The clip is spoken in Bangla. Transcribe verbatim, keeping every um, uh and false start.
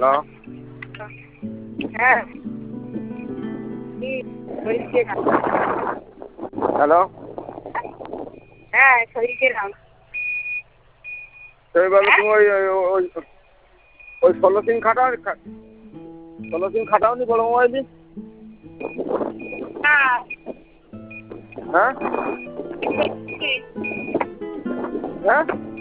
হ্যালো। হ্যাঁ। হ্যালো। হ্যাঁ, শরীর গেলাম। সেইভাবে তুমি ওই ওই ওই ষোলো সিম খাটাও ষোলো সিম খাটাওনি বড় মোবাইলে? হ্যাঁ। হ্যাঁ? হ্যাঁ?